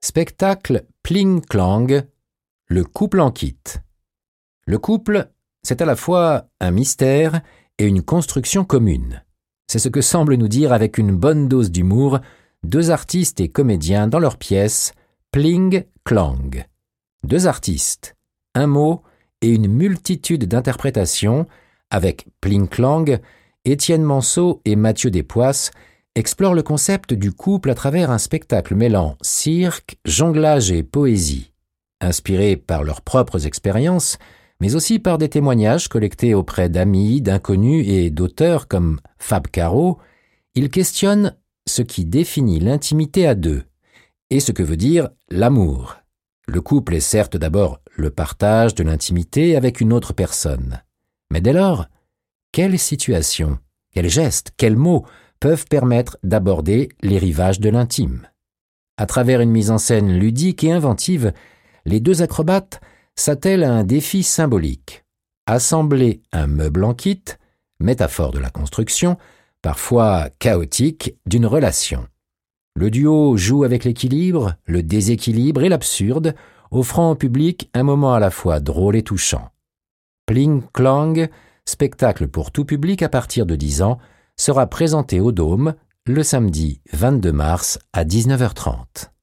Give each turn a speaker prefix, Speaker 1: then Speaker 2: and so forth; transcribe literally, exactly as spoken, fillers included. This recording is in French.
Speaker 1: Spectacle Pling Clang, le couple en quitte. Le couple, c'est à la fois un mystère et une construction commune. C'est ce que semblent nous dire avec une bonne dose d'humour deux artistes et comédiens dans leur pièce Pling Clang. Deux artistes, un mot et une multitude d'interprétations avec Pling Clang, Étienne Manceau et Mathieu Despoisses explorent le concept du couple à travers un spectacle mêlant cirque, jonglage et poésie. Inspirés par leurs propres expériences, mais aussi par des témoignages collectés auprès d'amis, d'inconnus et d'auteurs comme Fab Caro, ils questionnent ce qui définit l'intimité à deux et ce que veut dire l'amour. Le couple est certes d'abord le partage de l'intimité avec une autre personne. Mais dès lors, quelle situation, quels gestes, quels mots peuvent permettre d'aborder les rivages de l'intime? À travers une mise en scène ludique et inventive, les deux acrobates s'attellent à un défi symbolique. Assembler un meuble en kit, métaphore de la construction, parfois chaotique, d'une relation. Le duo joue avec l'équilibre, le déséquilibre et l'absurde, offrant au public un moment à la fois drôle et touchant. Pling Clang, spectacle pour tout public à partir de dix ans, sera présenté au Dôme le samedi vingt-deux mars à dix-neuf heures trente.